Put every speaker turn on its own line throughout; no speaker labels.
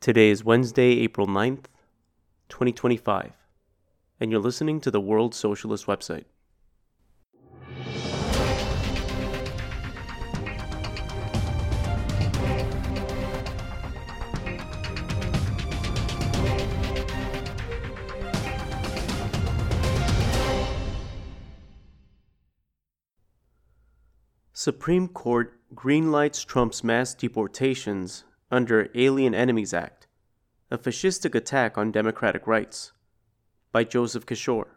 Today is Wednesday, April 9th, 2025, and you're listening to the World Socialist website. Supreme Court greenlights Trump's mass deportations under Alien Enemies Act, a fascistic attack on democratic rights, by Joseph Kishore.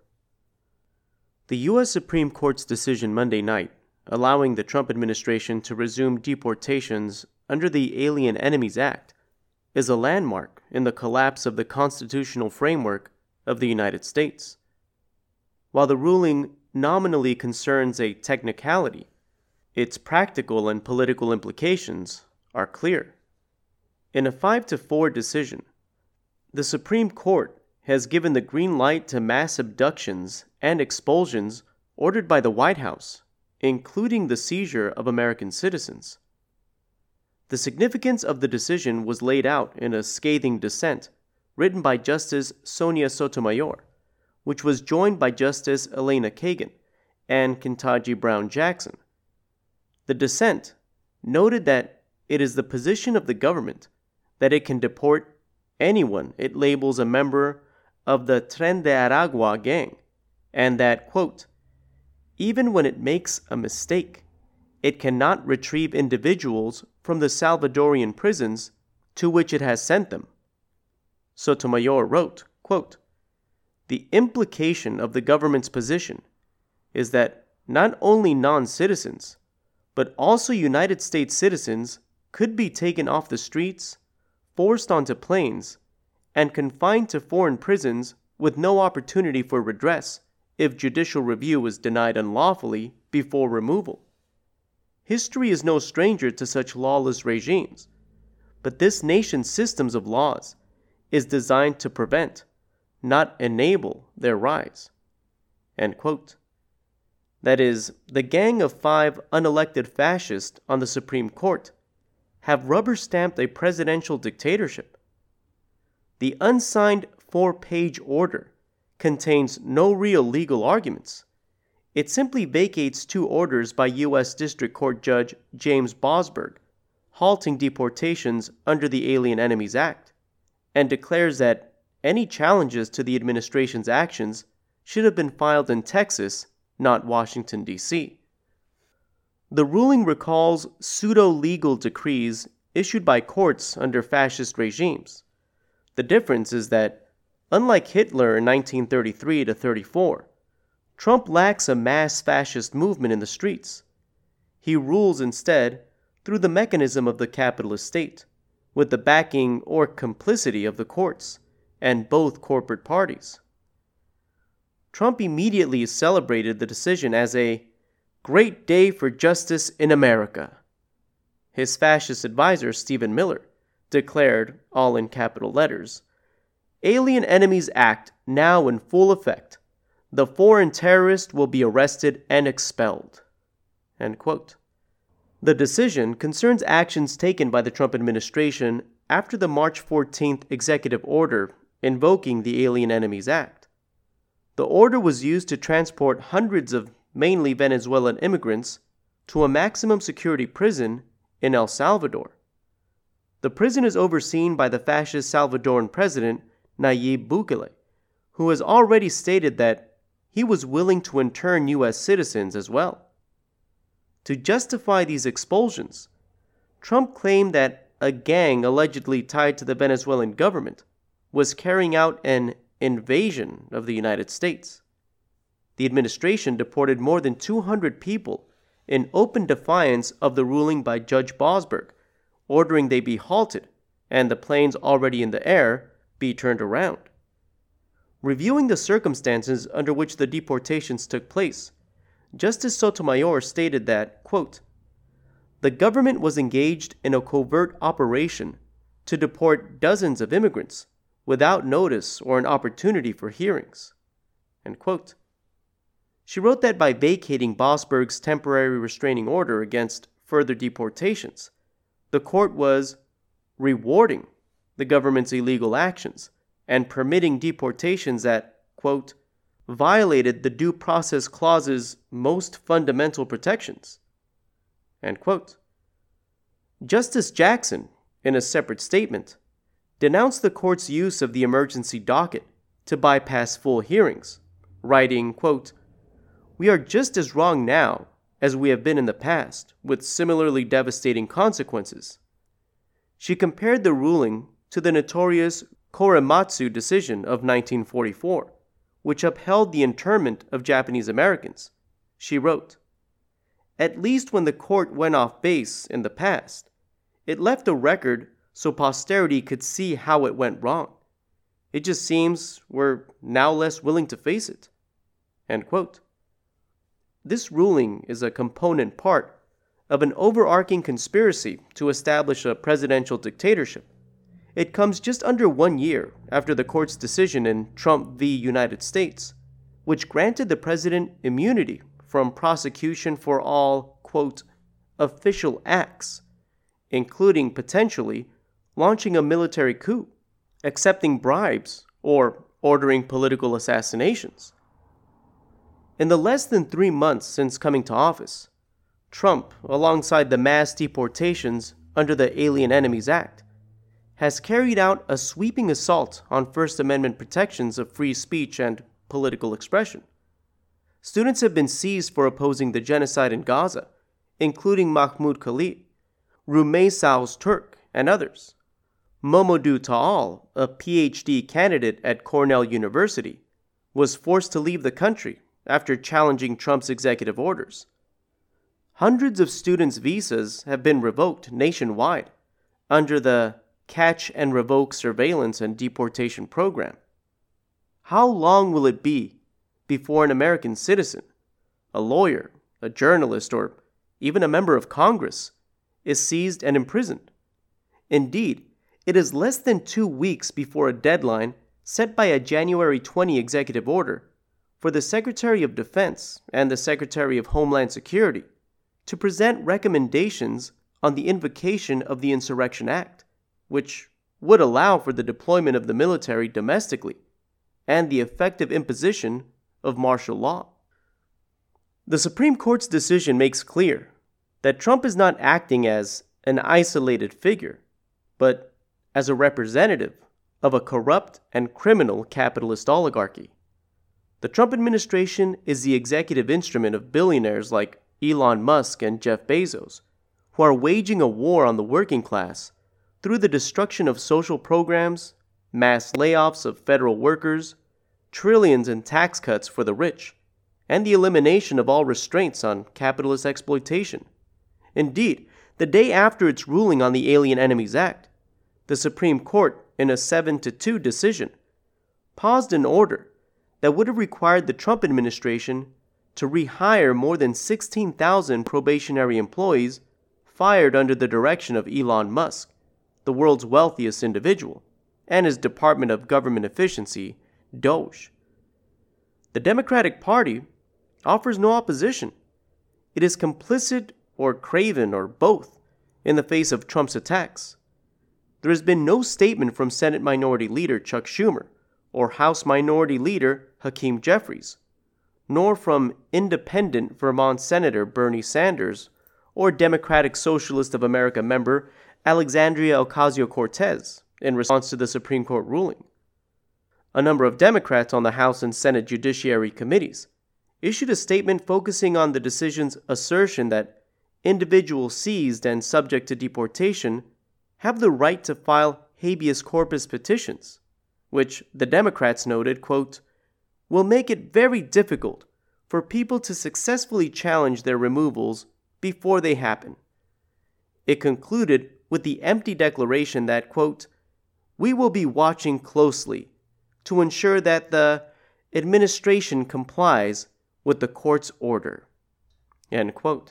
The U.S. Supreme Court's decision Monday night, allowing the Trump administration to resume deportations under the Alien Enemies Act, is a landmark in the collapse of the constitutional framework of the United States. While the ruling nominally concerns a technicality, its practical and political implications are clear. In a 5-4 decision, the Supreme Court has given the green light to mass abductions and expulsions ordered by the White House, including the seizure of American citizens. The significance of the decision was laid out in a scathing dissent written by Justice Sonia Sotomayor, which was joined by Justice Elena Kagan and Ketanji Brown Jackson. The dissent noted that it is the position of the government that it can deport anyone it labels a member of the Tren de Aragua gang, and that, quote, even when it makes a mistake, it cannot retrieve individuals from the Salvadorian prisons to which it has sent them. Sotomayor wrote, quote, the implication of the government's position is that not only non-citizens, but also United States citizens could be taken off the streets, forced onto planes, and confined to foreign prisons with no opportunity for redress if judicial review is denied unlawfully before removal. History is no stranger to such lawless regimes, but this nation's systems of laws is designed to prevent, not enable, their rise. End quote. That is, the gang of 5 unelected fascists on the Supreme Court have rubber-stamped a presidential dictatorship. The unsigned 4-page order contains no real legal arguments. It simply vacates 2 orders by U.S. District Court Judge James Bosberg, halting deportations under the Alien Enemies Act, and declares that any challenges to the administration's actions should have been filed in Texas, not Washington, D.C. The ruling recalls pseudo-legal decrees issued by courts under fascist regimes. The difference is that, unlike Hitler in 1933-34, Trump lacks a mass fascist movement in the streets. He rules instead through the mechanism of the capitalist state, with the backing or complicity of the courts and both corporate parties. Trump immediately celebrated the decision as a great day for justice in America. His fascist advisor, Stephen Miller, declared, all in capital letters, Alien Enemies Act now in full effect. The foreign terrorist will be arrested and expelled. End quote. The decision concerns actions taken by the Trump administration after the March 14th executive order invoking the Alien Enemies Act. The order was used to transport hundreds of mainly Venezuelan immigrants to a maximum security prison in El Salvador. The prison is overseen by the fascist Salvadoran president Nayib Bukele, who has already stated that he was willing to intern U.S. citizens as well. To justify these expulsions, Trump claimed that a gang allegedly tied to the Venezuelan government was carrying out an invasion of the United States. The administration deported more than 200 people in open defiance of the ruling by Judge Bosberg, ordering they be halted and the planes already in the air be turned around. Reviewing the circumstances under which the deportations took place, Justice Sotomayor stated that, quote, the government was engaged in a covert operation to deport dozens of immigrants without notice or an opportunity for hearings. End quote. She wrote that by vacating Bosberg's temporary restraining order against further deportations, the court was rewarding the government's illegal actions and permitting deportations that, quote, violated the due process clause's most fundamental protections, end quote. Justice Jackson, in a separate statement, denounced the court's use of the emergency docket to bypass full hearings, writing, quote, we are just as wrong now as we have been in the past, with similarly devastating consequences. She compared the ruling to the notorious Korematsu decision of 1944, which upheld the internment of Japanese Americans. She wrote, at least when the court went off base in the past, it left a record so posterity could see how it went wrong. It just seems we're now less willing to face it, end quote. This ruling is a component part of an overarching conspiracy to establish a presidential dictatorship. It comes just under 1 year after the court's decision in Trump v. United States, which granted the president immunity from prosecution for all, quote, official acts, including potentially launching a military coup, accepting bribes, or ordering political assassinations. In the less than 3 months since coming to office, Trump, alongside the mass deportations under the Alien Enemies Act, has carried out a sweeping assault on First Amendment protections of free speech and political expression. Students have been seized for opposing the genocide in Gaza, including Mahmoud Khalid, Rumeysa Öztürk, and others. Momodou Taal, a PhD candidate at Cornell University, was forced to leave the country after challenging Trump's executive orders. Hundreds of students' visas have been revoked nationwide under the Catch and Revoke Surveillance and Deportation Program. How long will it be before an American citizen, a lawyer, a journalist, or even a member of Congress is seized and imprisoned? Indeed, it is less than 2 weeks before a deadline set by a January 20 executive order for the Secretary of Defense and the Secretary of Homeland Security to present recommendations on the invocation of the Insurrection Act, which would allow for the deployment of the military domestically and the effective imposition of martial law. The Supreme Court's decision makes clear that Trump is not acting as an isolated figure, but as a representative of a corrupt and criminal capitalist oligarchy. The Trump administration is the executive instrument of billionaires like Elon Musk and Jeff Bezos, who are waging a war on the working class through the destruction of social programs, mass layoffs of federal workers, trillions in tax cuts for the rich, and the elimination of all restraints on capitalist exploitation. Indeed, the day after its ruling on the Alien Enemies Act, the Supreme Court, in a 7-2 decision, paused an order that would have required the Trump administration to rehire more than 16,000 probationary employees fired under the direction of Elon Musk, the world's wealthiest individual, and his Department of Government Efficiency, DOGE. The Democratic Party offers no opposition. It is complicit or craven or both in the face of Trump's attacks. There has been no statement from Senate Minority Leader Chuck Schumer or House Minority Leader Hakeem Jeffries, nor from independent Vermont Senator Bernie Sanders or Democratic Socialist of America member Alexandria Ocasio-Cortez in response to the Supreme Court ruling. A number of Democrats on the House and Senate Judiciary Committees issued a statement focusing on the decision's assertion that individuals seized and subject to deportation have the right to file habeas corpus petitions, which the Democrats noted, quote, will make it very difficult for people to successfully challenge their removals before they happen. It concluded with the empty declaration that, quote, we will be watching closely to ensure that the administration complies with the court's order, end quote.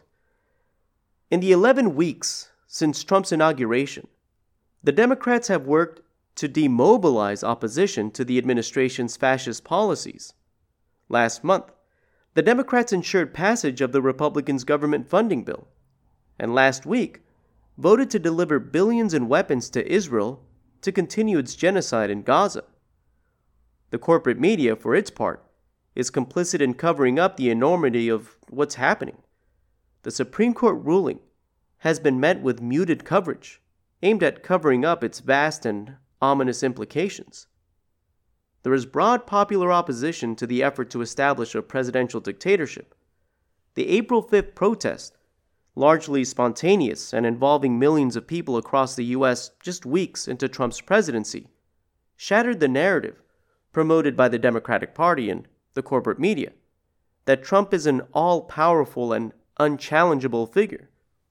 In the 11 weeks since Trump's inauguration, the Democrats have worked to demobilize opposition to the administration's fascist policies. Last month, the Democrats ensured passage of the Republicans' government funding bill, and last week voted to deliver billions in weapons to Israel to continue its genocide in Gaza. The corporate media, for its part, is complicit in covering up the enormity of what's happening. The Supreme Court ruling has been met with muted coverage, aimed at covering up its vast and ominous implications. There is broad popular opposition to the effort to establish a presidential dictatorship. The April 5th protest, largely spontaneous and involving millions of people across the U.S. just weeks into Trump's presidency, shattered the narrative promoted by the Democratic Party and the corporate media that Trump is an all-powerful and unchallengeable figure.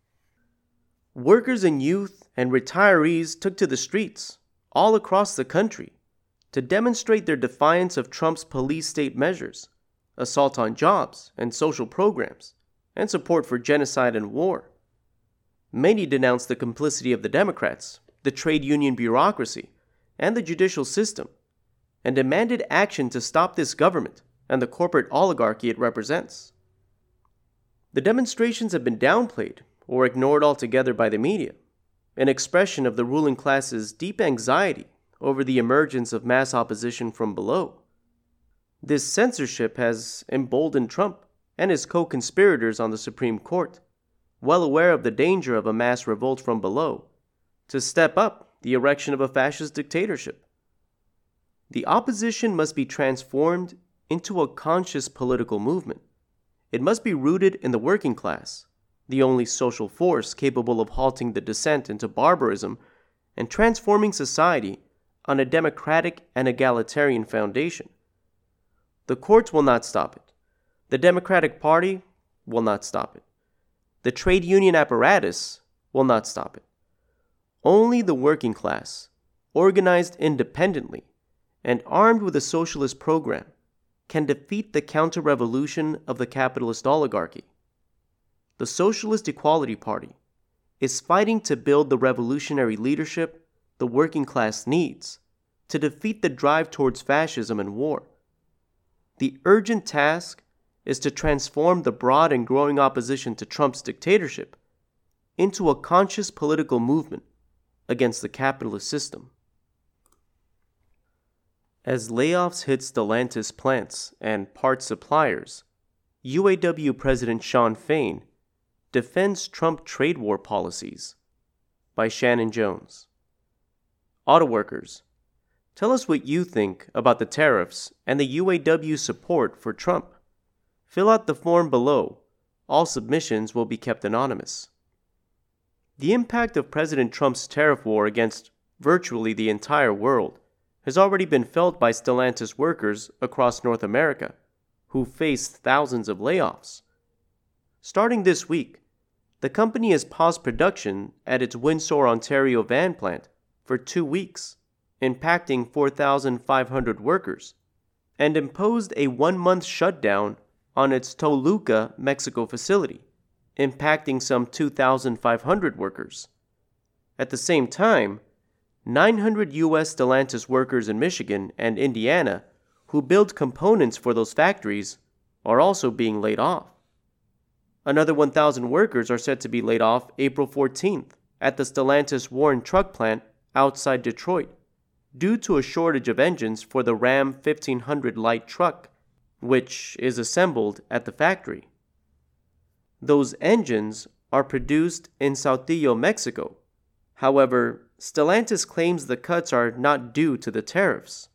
Workers and youth and retirees took to the streets all across the country to demonstrate their defiance of Trump's police state measures, assault on jobs and social programs, and support for genocide and war. Many denounced the complicity of the Democrats, the trade union bureaucracy, and the judicial system, and demanded action to stop this government and the corporate oligarchy it represents. The demonstrations have been downplayed or ignored altogether by the media, an expression of the ruling class's deep anxiety over the emergence of mass opposition from below. This censorship has emboldened Trump and his co-conspirators on the Supreme Court, well aware of the danger of a mass revolt from below, to step up the erection of a fascist dictatorship. The opposition must be transformed into a conscious political movement. It must be rooted in the working class, the only social force capable of halting the descent into barbarism and transforming society on a democratic and egalitarian foundation. The courts will not stop it. The Democratic Party will not stop it. The trade union apparatus will not stop it. Only the working class, organized independently and armed with a socialist program, can defeat the counter-revolution of the capitalist oligarchy. The Socialist Equality Party is fighting to build the revolutionary leadership the working class needs to defeat the drive towards fascism and war. The urgent task is to transform the broad and growing opposition to Trump's dictatorship into a conscious political movement against the capitalist system. As layoffs hit Stellantis plants and parts suppliers, UAW President Shawn Fain defends Trump trade war policies. By Shannon Jones. Auto workers, tell us what you think about the tariffs and the UAW support for Trump. Fill out the form below. All submissions will be kept anonymous. The impact of President Trump's tariff war against virtually the entire world has already been felt by Stellantis workers across North America, who faced thousands of layoffs. Starting this week, the company has paused production at its Windsor, Ontario van plant for 2 weeks, impacting 4,500 workers, and imposed a 1-month shutdown on its Toluca, Mexico facility, impacting some 2,500 workers. At the same time, 900 U.S. Stellantis workers in Michigan and Indiana who build components for those factories are also being laid off. Another 1,000 workers are set to be laid off April 14th at the Stellantis Warren truck plant outside Detroit due to a shortage of engines for the Ram 1500 light truck, which is assembled at the factory. Those engines are produced in Saltillo, Mexico. However, Stellantis claims the cuts are not due to the tariffs.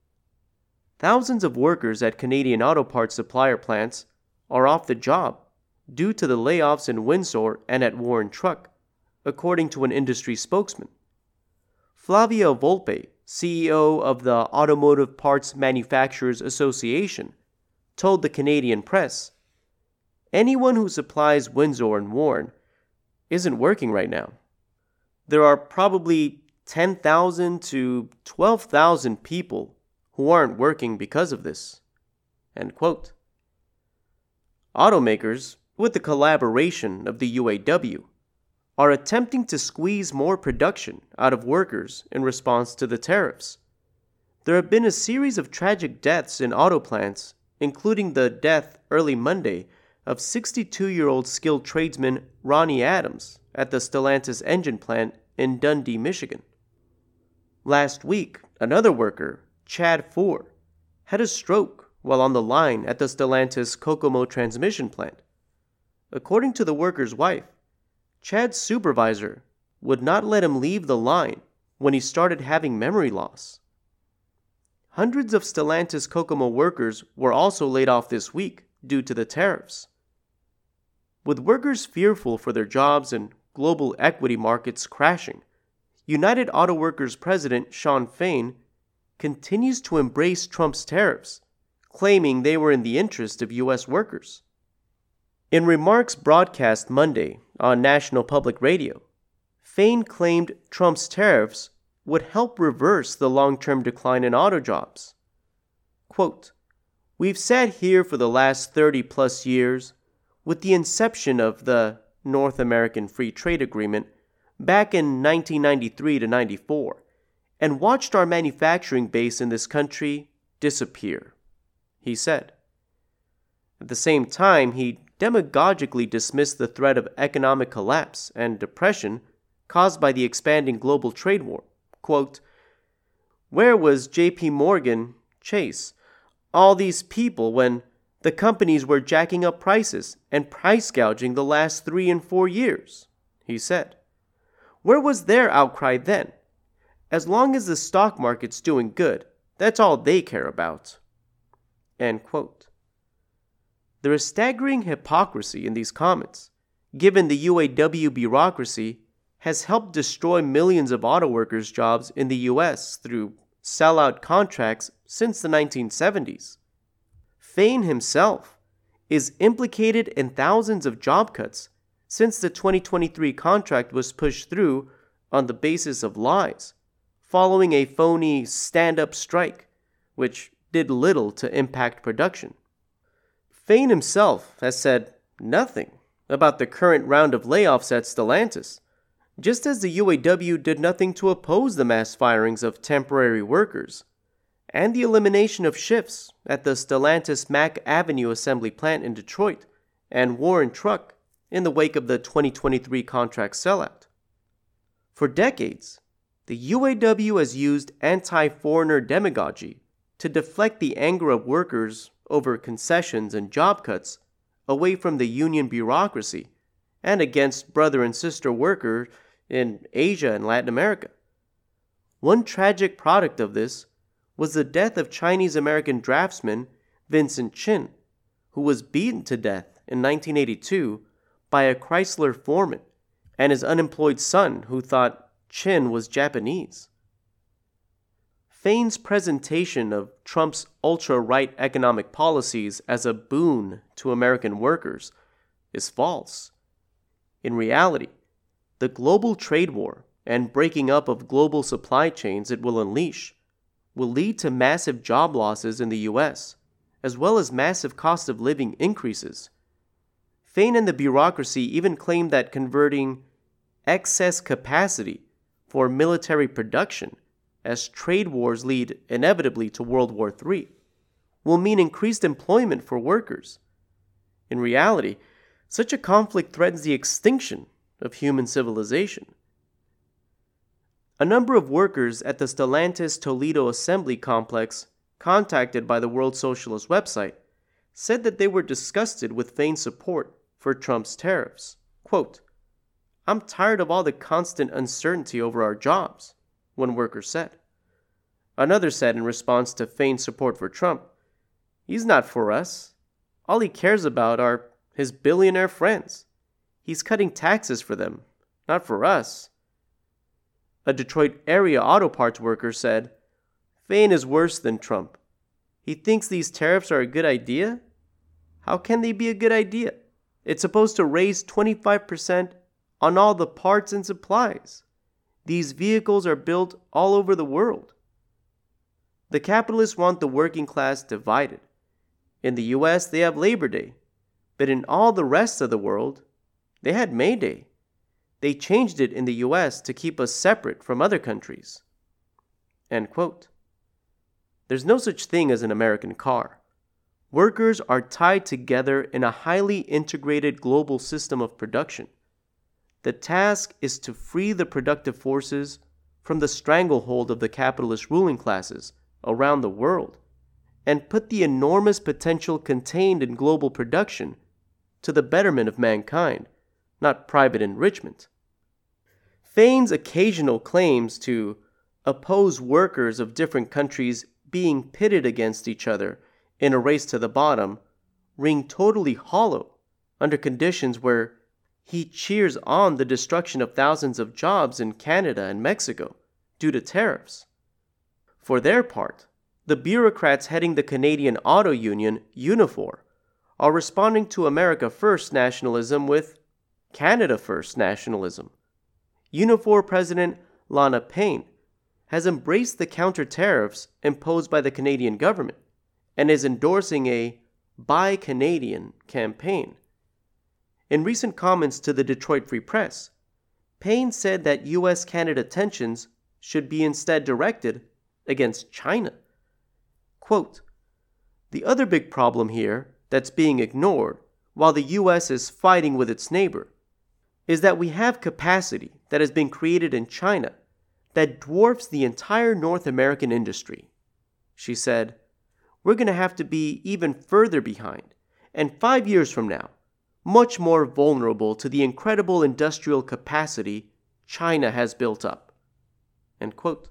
Thousands of workers at Canadian auto parts supplier plants are off the job due to the layoffs in Windsor and at Warren Truck, according to an industry spokesman. Flavia Volpe, CEO of the Automotive Parts Manufacturers Association, told the Canadian press, "Anyone who supplies Windsor and Warren isn't working right now. There are probably 10,000 to 12,000 people who aren't working because of this." End quote. Automakers, with the collaboration of the UAW, are attempting to squeeze more production out of workers in response to the tariffs. There have been a series of tragic deaths in auto plants, including the death early Monday of 62-year-old skilled tradesman Ronnie Adams at the Stellantis engine plant in Dundee, Michigan. Last week, another worker, Chad Four, had a stroke while on the line at the Stellantis Kokomo transmission plant. According to the worker's wife, Chad's supervisor would not let him leave the line when he started having memory loss. Hundreds of Stellantis Kokomo workers were also laid off this week due to the tariffs. With workers fearful for their jobs and global equity markets crashing, United Auto Workers President Shawn Fain continues to embrace Trump's tariffs, claiming they were in the interest of U.S. workers. In remarks broadcast Monday on National Public Radio, Fain claimed Trump's tariffs would help reverse the long-term decline in auto jobs. Quote, "We've sat here for the last 30-plus years with the inception of the North American Free Trade Agreement back in 1993 to 94 and watched our manufacturing base in this country disappear," he said. At the same time, he demagogically dismissed the threat of economic collapse and depression caused by the expanding global trade war. Quote, "Where was J.P. Morgan, Chase, all these people when the companies were jacking up prices and price gouging the last 3 and 4 years?" he said. "Where was their outcry then? As long as the stock market's doing good, that's all they care about." End quote. There is staggering hypocrisy in these comments, given the UAW bureaucracy has helped destroy millions of auto workers' jobs in the U.S. through sellout contracts since the 1970s. Fain himself is implicated in thousands of job cuts since the 2023 contract was pushed through on the basis of lies, following a phony stand-up strike, which did little to impact production. Fain himself has said nothing about the current round of layoffs at Stellantis, just as the UAW did nothing to oppose the mass firings of temporary workers and the elimination of shifts at the Stellantis Mack Avenue assembly plant in Detroit and Warren Truck in the wake of the 2023 contract sellout. For decades, the UAW has used anti-foreigner demagogy to deflect the anger of workers over concessions and job cuts away from the union bureaucracy and against brother and sister workers in Asia and Latin America. One tragic product of this was the death of Chinese-American draftsman Vincent Chin, who was beaten to death in 1982 by a Chrysler foreman and his unemployed son who thought Chin was Japanese. Fain's presentation of Trump's ultra-right economic policies as a boon to American workers is false. In reality, the global trade war and breaking up of global supply chains it will unleash will lead to massive job losses in the U.S., as well as massive cost of living increases. Fain and the bureaucracy even claim that converting excess capacity for military production, as trade wars lead inevitably to World War III, will mean increased employment for workers. In reality, such a conflict threatens the extinction of human civilization. A number of workers at the Stellantis Toledo assembly complex, contacted by the World Socialist website, said that they were disgusted with Fain's support for Trump's tariffs. Quote, "I'm tired of all the constant uncertainty over our jobs," one worker said. Another said in response to Fain's support for Trump, "He's not for us. All he cares about are his billionaire friends. He's cutting taxes for them, not for us." A Detroit area auto parts worker said, "Fain is worse than Trump. He thinks these tariffs are a good idea? How can they be a good idea? It's supposed to raise 25% on all the parts and supplies. These vehicles are built all over the world." The capitalists want the working class divided. In the U.S., they have Labor Day, but in all the rest of the world, they had May Day. They changed it in the U.S. to keep us separate from other countries. End quote. There's no such thing as an American car. Workers are tied together in a highly integrated global system of production. The task is to free the productive forces from the stranglehold of the capitalist ruling classes around the world and put the enormous potential contained in global production to the betterment of mankind, not private enrichment. Fain's occasional claims to oppose workers of different countries being pitted against each other in a race to the bottom ring totally hollow under conditions where he cheers on the destruction of thousands of jobs in Canada and Mexico due to tariffs. For their part, the bureaucrats heading the Canadian auto union, Unifor, are responding to America First nationalism with Canada First nationalism. Unifor President Lana Payne has embraced the counter-tariffs imposed by the Canadian government and is endorsing a Buy Canadian campaign. In recent comments to the Detroit Free Press, Payne said that U.S.-Canada tensions should be instead directed against China. Quote, "The other big problem here that's being ignored while the U.S. is fighting with its neighbor is that we have capacity that has been created in China that dwarfs the entire North American industry." She said, "We're going to have to be even further behind, and 5 years from now, much more vulnerable to the incredible industrial capacity China has built up." End quote.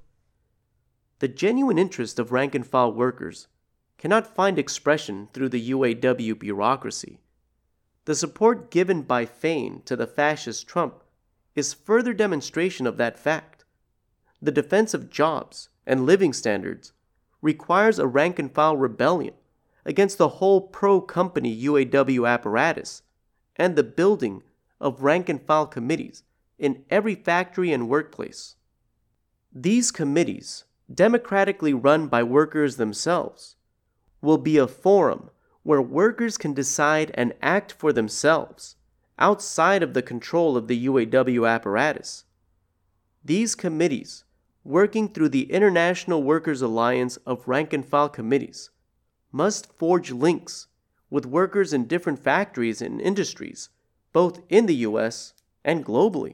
The genuine interest of rank-and-file workers cannot find expression through the UAW bureaucracy. The support given by Fain to the fascist Trump is further demonstration of that fact. The defense of jobs and living standards requires a rank-and-file rebellion against the whole pro-company UAW apparatus and the building of rank-and-file committees in every factory and workplace. These committees, democratically run by workers themselves, will be a forum where workers can decide and act for themselves outside of the control of the UAW apparatus. These committees, working through the International Workers Alliance of Rank-and-File Committees, must forge links with workers in different factories and industries, both in the U.S. and globally.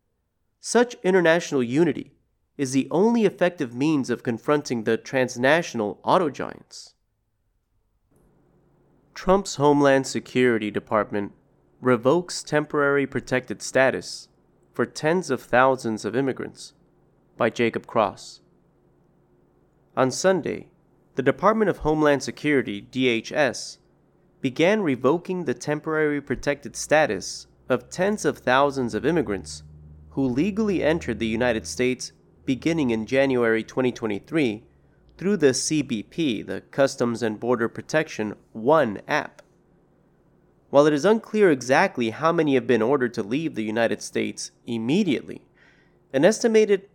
Such international unity is the only effective means of confronting the transnational auto giants. Trump's Homeland Security Department revokes temporary protected status for tens of thousands of immigrants, by Jacob Cross. On Sunday, the Department of Homeland Security, DHS, began revoking the temporary protected status of tens of thousands of immigrants who legally entered the United States beginning in January 2023 through the CBP, the Customs and Border Protection One app. While it is unclear exactly how many have been ordered to leave the United States immediately, an estimated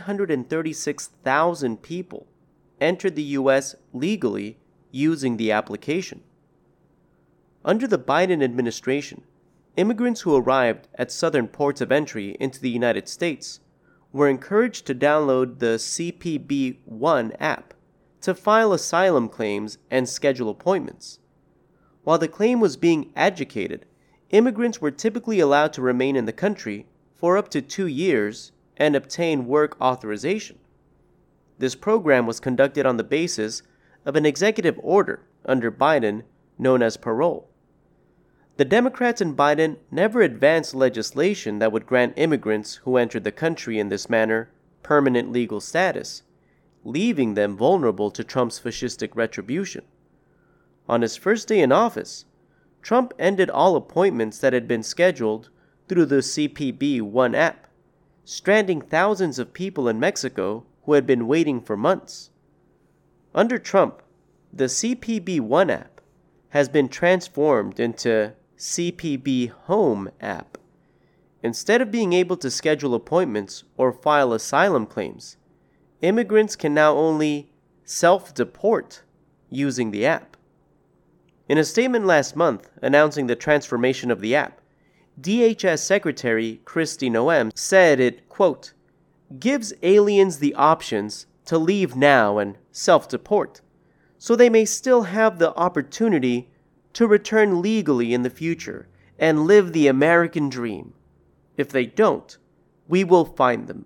936,000 people entered the U.S. legally using the application. Under the Biden administration, immigrants who arrived at southern ports of entry into the United States were encouraged to download the CBP One app to file asylum claims and schedule appointments. While the claim was being adjudicated, immigrants were typically allowed to remain in the country for up to 2 years and obtain work authorization. This program was conducted on the basis of an executive order under Biden known as parole. The Democrats and Biden never advanced legislation that would grant immigrants who entered the country in this manner permanent legal status, leaving them vulnerable to Trump's fascistic retribution. On his first day in office, Trump ended all appointments that had been scheduled through the CBP One app, stranding thousands of people in Mexico who had been waiting for months. Under Trump, the CBP One app has been transformed into CBP Home app. Instead of being able to schedule appointments or file asylum claims, immigrants can now only self-deport using the app. In a statement last month announcing the transformation of the app, DHS Secretary Kristi Noem said it, quote, gives aliens the options to leave now and self-deport, so they may still have the opportunity to return legally in the future and live the American dream. If they don't, we will find them.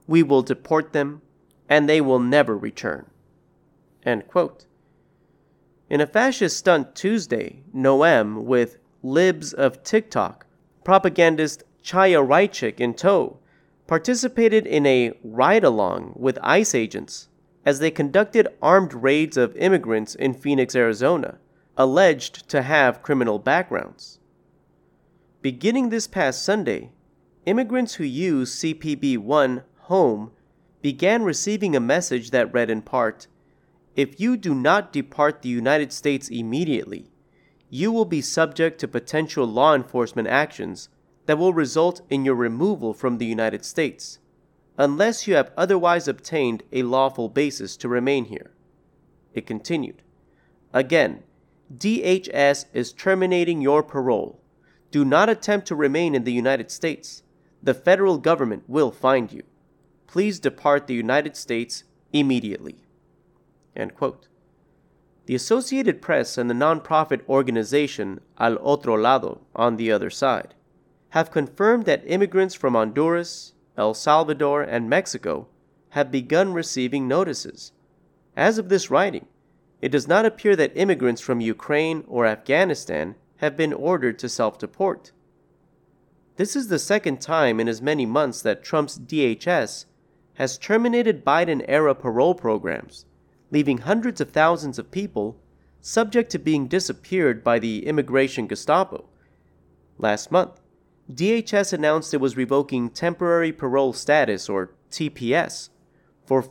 We will deport them, and they will never return." End quote. In a fascist stunt Tuesday, Noem, with libs of TikTok, propagandist Chaya Raichik in tow, participated in a ride-along with ICE agents as they conducted armed raids of immigrants in Phoenix, Arizona, alleged to have criminal backgrounds. Beginning this past Sunday, immigrants who use CPB-1 Home began receiving a message that read in part, "If you do not depart the United States immediately, you will be subject to potential law enforcement actions that will result in your removal from the United States, unless you have otherwise obtained a lawful basis to remain here." It continued, "Again, DHS is terminating your parole. Do not attempt to remain in the United States. The federal government will find you. Please depart the United States immediately." End quote. The Associated Press and the nonprofit organization Al Otro Lado, on the other side, have confirmed that immigrants from Honduras, El Salvador, and Mexico have begun receiving notices. As of this writing, it does not appear that immigrants from Ukraine or Afghanistan have been ordered to self-deport. This is the second time in as many months that Trump's DHS has terminated Biden-era parole programs, leaving hundreds of thousands of people subject to being disappeared by the immigration Gestapo. Last month, DHS announced it was revoking temporary parole status, or TPS, for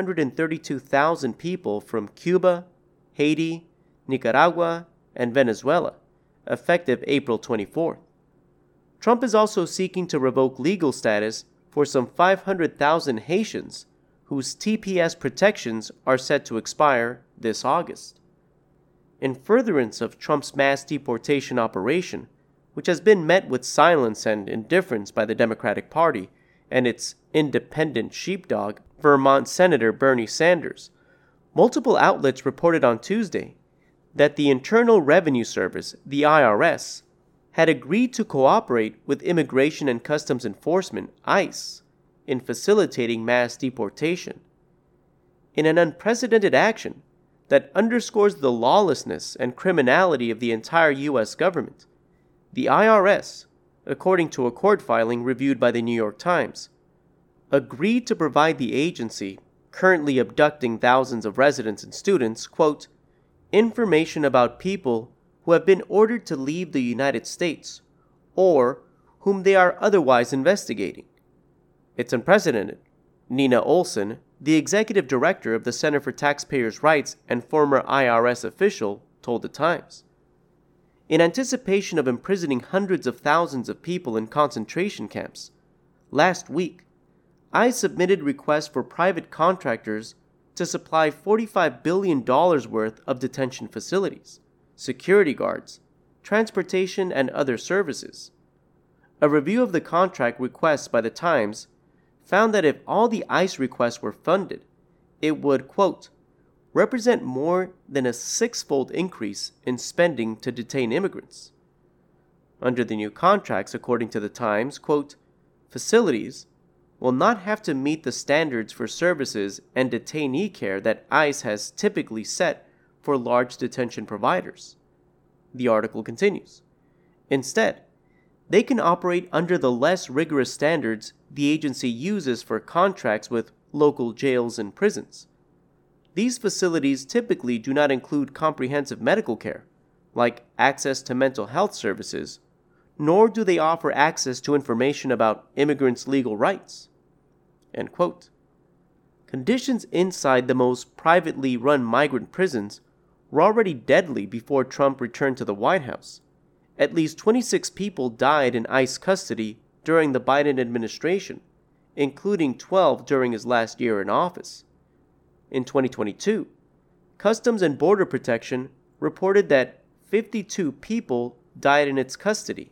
532,000 people from Cuba, Haiti, Nicaragua, and Venezuela, effective April 24th. Trump is also seeking to revoke legal status for some 500,000 Haitians whose TPS protections are set to expire this August. In furtherance of Trump's mass deportation operation, which has been met with silence and indifference by the Democratic Party and its independent sheepdog, Vermont Senator Bernie Sanders, multiple outlets reported on Tuesday that the Internal Revenue Service, the IRS, had agreed to cooperate with Immigration and Customs Enforcement, ICE, in facilitating mass deportation. In an unprecedented action that underscores the lawlessness and criminality of the entire U.S. government, the IRS, according to a court filing reviewed by the New York Times, agreed to provide the agency, currently abducting thousands of residents and students, quote, information about people who have been ordered to leave the United States or whom they are otherwise investigating. It's unprecedented, Nina Olson, the executive director of the Center for Taxpayers' Rights and former IRS official, told the Times. In anticipation of imprisoning hundreds of thousands of people in concentration camps, last week, ICE submitted requests for private contractors to supply $45 billion worth of detention facilities, security guards, transportation, and other services. A review of the contract requests by the Times found that if all the ICE requests were funded, it would, quote, represent more than a six-fold increase in spending to detain immigrants. Under the new contracts, according to the Times, quote, facilities will not have to meet the standards for services and detainee care that ICE has typically set for large detention providers. The article continues. Instead, they can operate under the less rigorous standards the agency uses for contracts with local jails and prisons. These facilities typically do not include comprehensive medical care, like access to mental health services, nor do they offer access to information about immigrants' legal rights. End quote. Conditions inside the most privately run migrant prisons were already deadly before Trump returned to the White House. At least 26 people died in ICE custody during the Biden administration, including 12 during his last year in office. In 2022, Customs and Border Protection reported that 52 people died in its custody.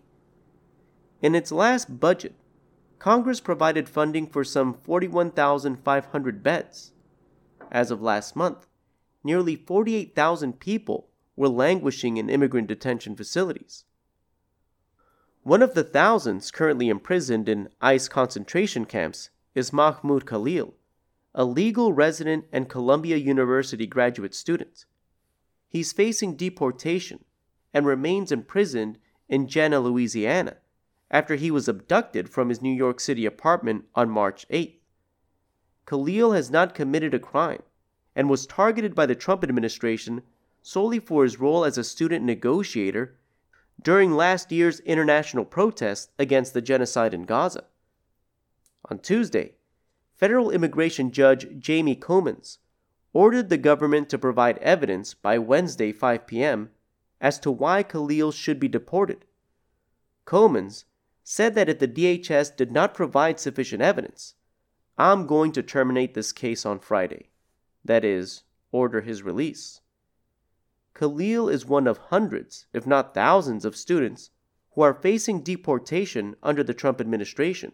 In its last budget, Congress provided funding for some 41,500 beds. As of last month, nearly 48,000 people were languishing in immigrant detention facilities. One of the thousands currently imprisoned in ICE concentration camps is Mahmoud Khalil, a legal resident and Columbia University graduate student. He's facing deportation and remains imprisoned in Jena, Louisiana, after he was abducted from his New York City apartment on March 8th. Khalil has not committed a crime and was targeted by the Trump administration solely for his role as a student negotiator during last year's international protests against the genocide in Gaza. On Tuesday, federal immigration judge Jamie Comins ordered the government to provide evidence by Wednesday 5 p.m. as to why Khalil should be deported. Comins said that if the DHS did not provide sufficient evidence, "I'm going to terminate this case on Friday." That is, order his release. Khalil is one of hundreds, if not thousands, of students who are facing deportation under the Trump administration.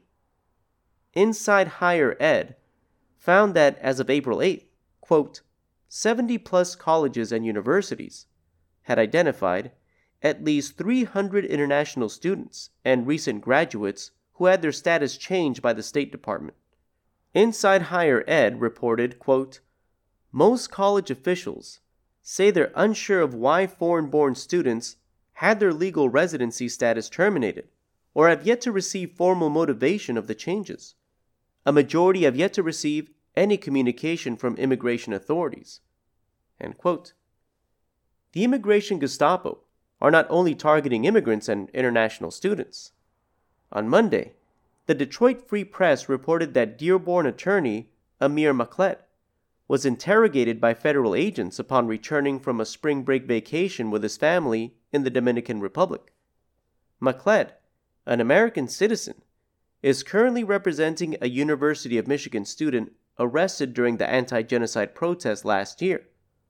Inside Higher Ed found that as of April 8th, quote, 70-plus colleges and universities had identified at least 300 international students and recent graduates who had their status changed by the State Department. Inside Higher Ed reported, quote, most college officials say they're unsure of why foreign-born students had their legal residency status terminated or have yet to receive formal motivation of the changes. A majority have yet to receive any communication from immigration authorities. End quote. The immigration Gestapo are not only targeting immigrants and international students. On Monday, the Detroit Free Press reported that Dearborn attorney Amir Maklet was interrogated by federal agents upon returning from a spring break vacation with his family in the Dominican Republic. Maklet, an American citizen, is currently representing a University of Michigan student arrested during the anti-genocide protest last year.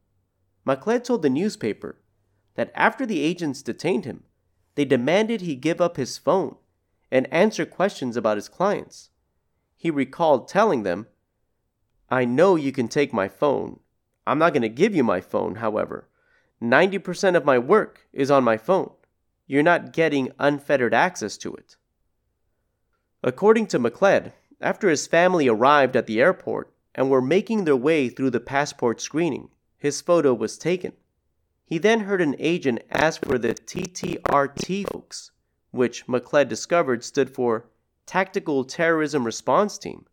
Maklet told the newspaper that after the agents detained him, they demanded he give up his phone and answer questions about his clients. He recalled telling them, "I know you can take my phone. I'm not going to give you my phone, however. 90% of my work is on my phone. You're not getting unfettered access to it." According to Maklet, after his family arrived at the airport and were making their way through the passport screening, his photo was taken. He then heard an agent ask for the TTRT folks, which Maklet discovered stood for Tactical Terrorism Response Team.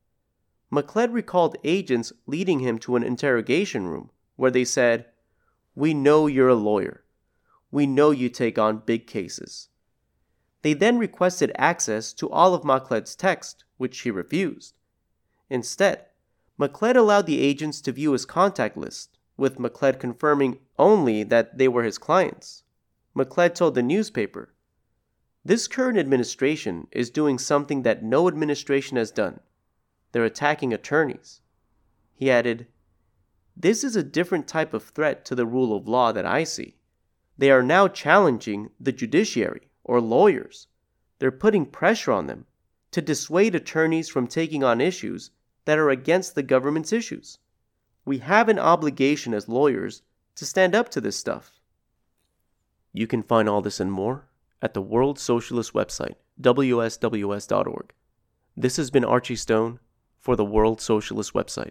Maklet recalled agents leading him to an interrogation room where they said, "We know you're a lawyer. We know you take on big cases." They then requested access to all of Maklet's text, which he refused. Instead, Maklet allowed the agents to view his contact list, with Maklet confirming only that they were his clients. Maklet told the newspaper, "This current administration is doing something that no administration has done. They're attacking attorneys." He added, "This is a different type of threat to the rule of law that I see. They are now challenging the judiciary or lawyers. They're putting pressure on them to dissuade attorneys from taking on issues that are against the government's issues. We have an obligation as lawyers to stand up to this stuff." You can find all this and more at the World Socialist website, WSWS.org. This has been Archie Stone for the World Socialist website.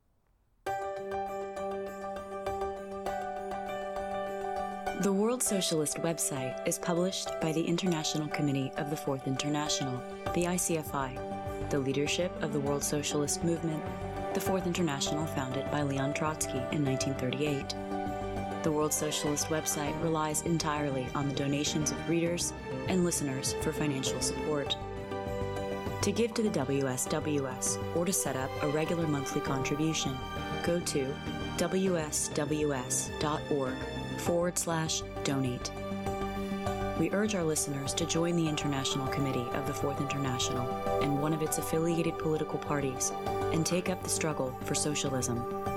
The World Socialist website is published by the International Committee of the Fourth International, the ICFI, the leadership of the World Socialist movement, the Fourth International founded by Leon Trotsky in 1938. The World Socialist website relies entirely on the donations of readers and listeners for financial support. To give to the WSWS or to set up a regular monthly contribution, go to wsws.org/donate. We urge our listeners to join the International Committee of the Fourth International and one of its affiliated political parties and take up the struggle for socialism.